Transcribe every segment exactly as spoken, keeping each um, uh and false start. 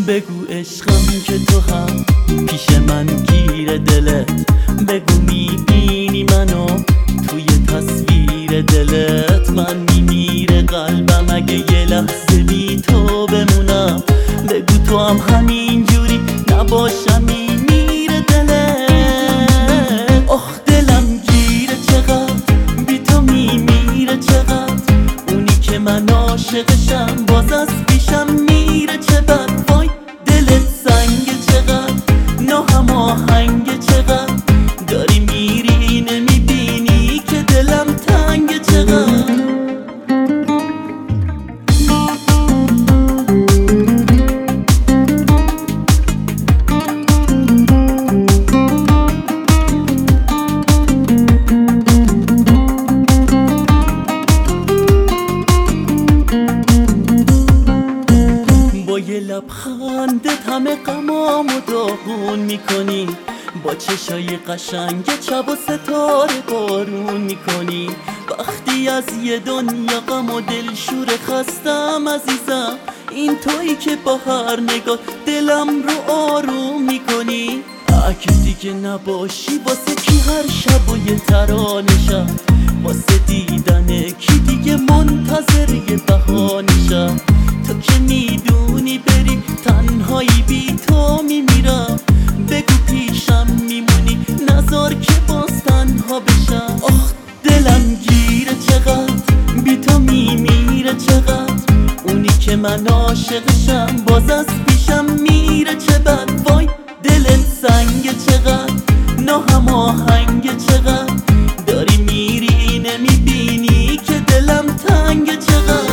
بگو عشقم که تو هم پیش من گیر دلت، بگو میبینی منو توی تصویر دلت. من میمیره قلبم اگه یه لحظه بی تو بمونم، بگو تو هم همین جوری نباشم میمیره دلت. آخ دلم گیره چقدر بی تو میمیره چقدر، اونی که من عاشقشم باز از پیشم میره چه بد. وای دلت سنگه چقدر ناهماهنگه چقدر، داری میری نمیبینی که دلم تنگه چقدر. یه لبخندت همه غمامو داغون میکنی، با چشای قشنگ چب و ستاره بارون میکنی. وقتی از یه دنیا غم و دلشور خستم عزیزم، این تویی که با هر نگاه دلم رو آروم میکنی. اگه دیگه نباشی واسه کی هر شب و یه ترانشم، واسه دیدن کی دیگه منتظر یه بهانشم. تو که میدونی بری تنهایی بی تو میمیرم، بگو پیشم میمونی نذار که باز تنها بشم. آخ دلم گیره چقدر بی تو میمیره چقدر، اونی که من عاشقشم باز از پیشم میره چه بد. وای دلت سنگه چقدر ناهماهنگه چقدر، داری میری نمیبینی که دلم تنگه چقدر.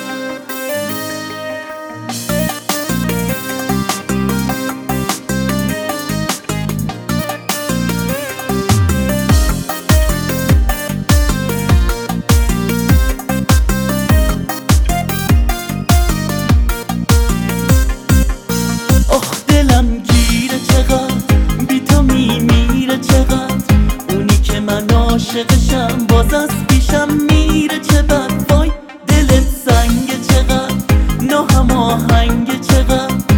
عاشقشم باز از پیشم میره چه بد. وای دلت سنگه چقدر ناهماهنگه چقدر،